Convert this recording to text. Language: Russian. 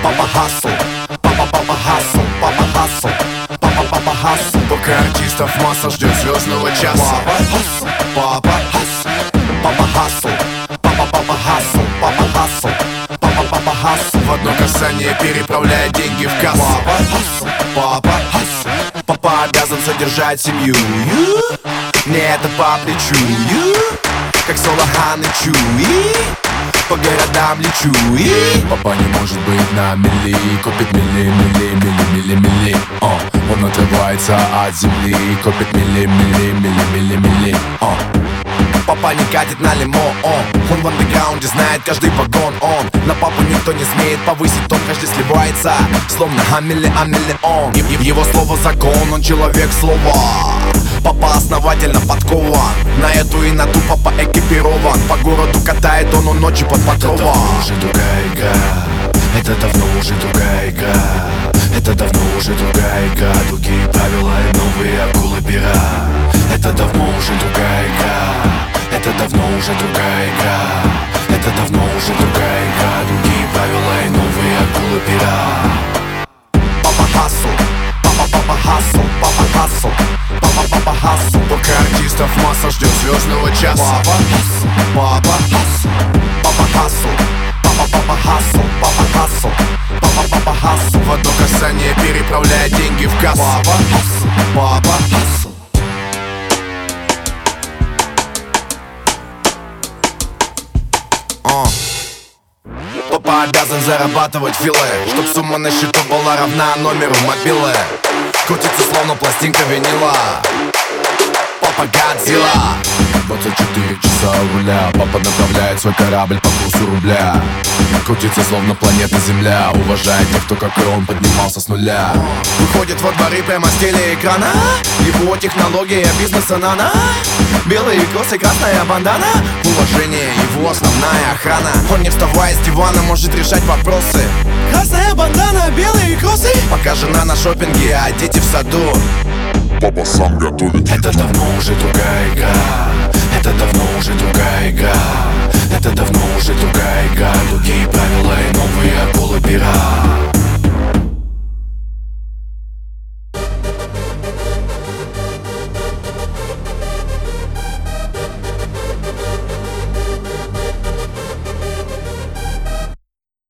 Папа хасл, папа хасл, папа хасл, папа хасл. Пока артистов масса ждет звездного часа. Папа хасл, папа хасл, папа хасл, папа хасл, папа хасл. В одно касание переправляет деньги в кассу. Папа хасл, Папа обязан содержать семью. мне это по плечу. Как Солохан и Чуи, по городам лечу. Папа не может быть на мели, купит мили. Он отрывается от земли, купит мили. Папа не катит на лимон, он в андеграунде знает каждый вагон. Он на папу никто не смеет повысить тон, каждый сливается, словно хамелеон. Его слово закон, он человек слова. Папа основательно подкован, на эту и на ту папа экипирован. По городу катает он ночью под покровом. Это давно уже другая игра, это давно уже другая игра. Это давно уже другая игра, другие правила и новые акулы пера. Это давно уже другая игра, это давно уже другая игра. Это давно уже другая игра, другие правила и новые акулы пера. Папа хасл, папа хасл, папа хасл, папа хасл. Пока артистов масса ждет звездного часа. Папа хасл, папа хасл, папа хасл, папа хасл, папа хасл. В одно касание переправляет деньги в кассу. Папа хасл. Папа обязан зарабатывать филе, чтоб сумма на счету была равна номеру мобилы. Крутится словно пластинка винила. Папа Годзилла. 24 часа у руля, папа направляет свой корабль по курсу рубля. Крутится словно планета Земля, уважает тех, кто как и он поднимался с нуля. Выходит во дворы прямо с телеэкрана. Его технология бизнеса нана. Белые кроссы, красная бандана. Уважение, его основная охрана. Он не вставая с дивана может решать вопросы. Красная бандана, белые кроссы. Пока жена на шопинге, а дети в саду. Папа сам готовит. Это давно уже другая игра, это давно уже другая игра. Это давно уже другая игра, другие правила и новые акулы пера.